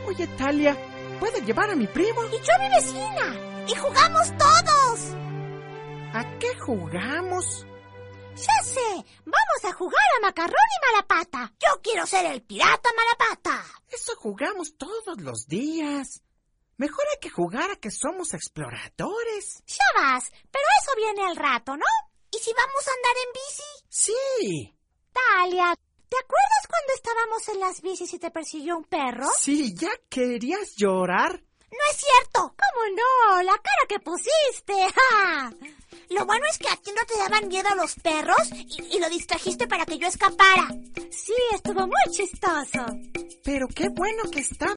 Oye, Talia, ¿puedo llevar a mi primo? Y yo a mi vecina. Y jugamos todos. ¿A qué jugamos? Ya sé, vamos a jugar a Macarrón y Malapata. Yo quiero ser el pirata Malapata. Eso jugamos todos los días. Mejor hay que jugar a que somos exploradores. Ya vas, pero eso viene al rato, ¿no? ¿Y si vamos a andar en bici? Sí. Talia, ¿te acuerdas cuando estábamos en las bicis y te persiguió un perro? Sí, ¿ya querías llorar? ¡No es cierto! ¿Cómo no? La cara que pusiste. ¡Ja! Lo bueno es que a ti no te daban miedo los perros y lo distrajiste para que yo escapara. Sí, estuvo muy chistoso. Pero qué bueno que estaba